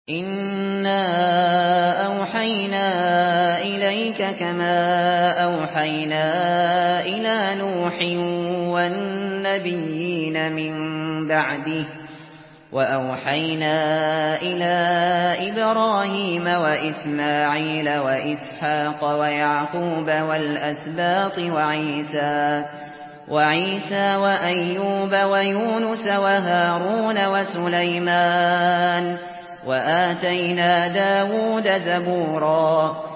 إِنَّا أَوْحَيْنَا إِلَيْكَ كَمَا أَوْحَيْنَا إِلَىٰ نُوحٍ وَالنَّبِيِّينَ مِن بَعْدِهِ ۚ وَأَوْحَيْنَا إِلَىٰ إِبْرَاهِيمَ وَإِسْمَاعِيلَ وَإِسْحَاقَ وَيَعْقُوبَ وَالْأَسْبَاطِ وَعِيسَىٰ وَأَيُّوبَ وَيُونُسَ وَهَارُونَ وَسُلَيْمَانَ ۖ وَآتَيْنَا دَاوُودَ زَبُورًا